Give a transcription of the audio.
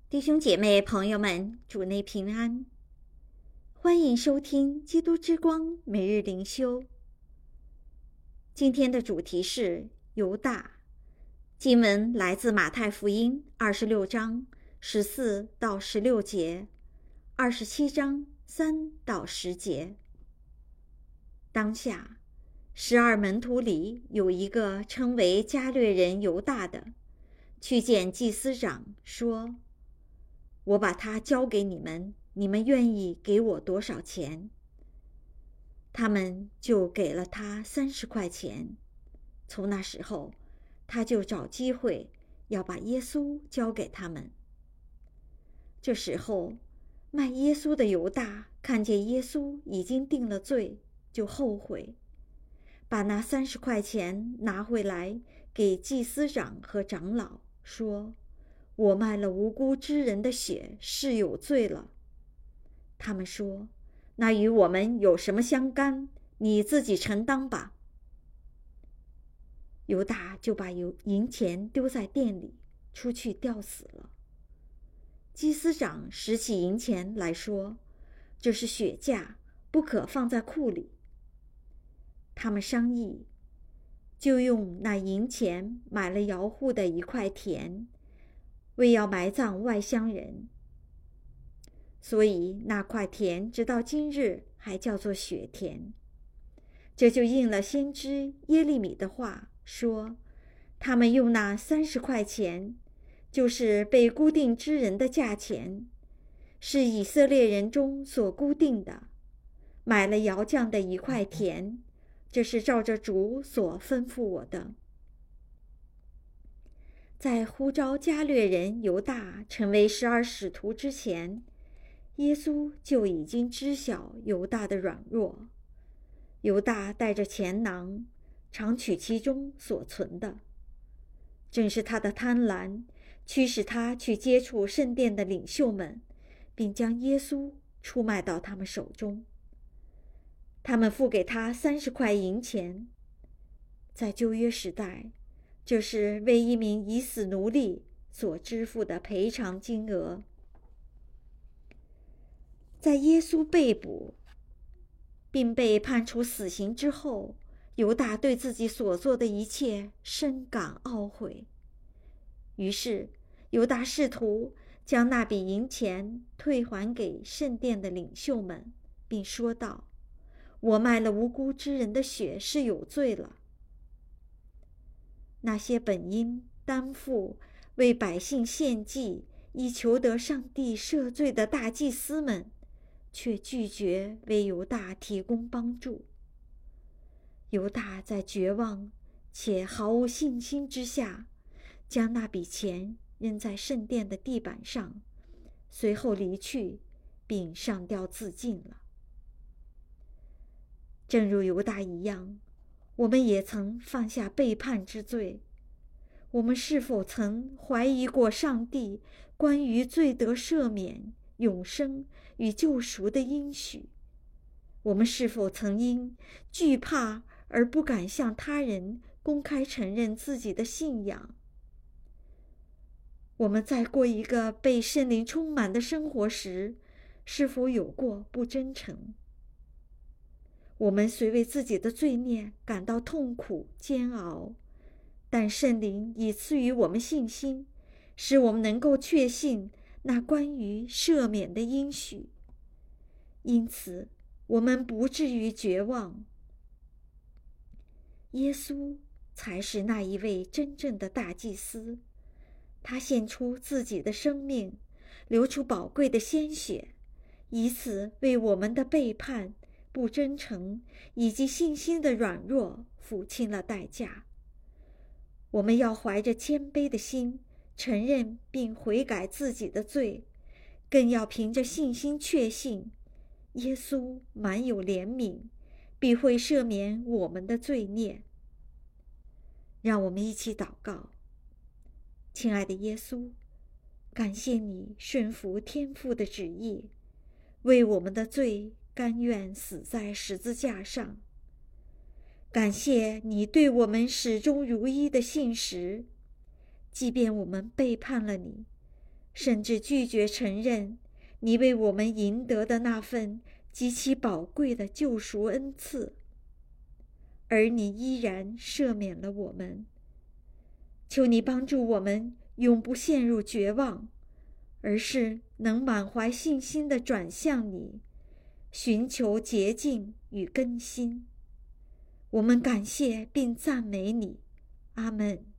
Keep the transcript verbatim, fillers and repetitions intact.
弟兄姐妹朋友们，主内平安，欢迎收听基督之光每日灵修。今天的主题是犹大，经文来自马太福音二十六章十四到十六节，二十七章三到十节。当下，十二门徒里有一个称为加略人犹大的，去见祭司长，说：我把他交给你们，你们愿意给我多少钱？他们就给了他三十块钱。从那时候，他就找机会要把耶稣交给他们。这时候，卖耶稣的犹大看见耶稣已经定了罪，就后悔，把那三十块钱拿回来给祭司长和长老，说：我卖了无辜之人的血，是有罪了。他们说：那与我们有什么相干？你自己承担吧。犹大就把银钱丢在店里，出去吊死了。祭司长拾起银钱来说：这是血价，不可放在库里。他们商议，就用那银钱买了窑户的一块田，为要埋葬外乡人，所以那块田直到今日还叫做血田。这就应了先知耶利米的话，说：他们用那三十块钱，就是被固定之人的价钱，是以色列人中所固定的，买了窑匠的一块田，这是照着主所吩咐我的。在呼召加略人犹大成为十二使徒之前，耶稣就已经知晓犹大的软弱。犹大带着钱囊，常取其中所存的。正是他的贪婪，驱使他去接触圣殿的领袖们，并将耶稣出卖到他们手中。他们付给他三十块银钱，在旧约时代，这是为一名已死奴隶所支付的赔偿金额。在耶稣被捕并被判处死刑之后，犹大对自己所做的一切深感懊悔。于是，犹大试图将那笔银钱退还给圣殿的领袖们，并说道：我卖了无辜之人的血，是有罪了。那些本应担负为百姓献祭，以求得上帝赦罪的大祭司们，却拒绝为犹大提供帮助。犹大在绝望且毫无信心之下，将那笔钱扔在圣殿的地板上，随后离去，并上吊自尽了。正如犹大一样，我们也曾犯下背叛之罪。我们是否曾怀疑过上帝关于罪得赦免、永生与救赎的应许？我们是否曾因惧怕而不敢向他人公开承认自己的信仰？我们在过一个被圣灵充满的生活时，是否有过不真诚？我们虽为自己的罪孽感到痛苦煎熬，但圣灵已赐予我们信心，使我们能够确信那关于赦免的应许。因此，我们不至于绝望。耶稣才是那一位真正的大祭司，他献出自己的生命，流出宝贵的鲜血，以此为我们的背叛、不真诚以及信心的软弱付清了代价。我们要怀着谦卑的心，承认并悔改自己的罪，更要凭着信心确信，耶稣满有怜悯，必会赦免我们的罪孽。让我们一起祷告。亲爱的耶稣，感谢你顺服天父的旨意，为我们的罪甘愿死在十字架上。感谢你对我们始终如一的信实，即便我们背叛了你， 甚至拒绝承认你为我们赢得的那份极其宝贵的救赎恩赐，而你依然赦免了我们。求你帮助我们永不陷入绝望，而是能满怀信心地转向你，寻求洁净与更新。我们感谢并赞美你。阿们。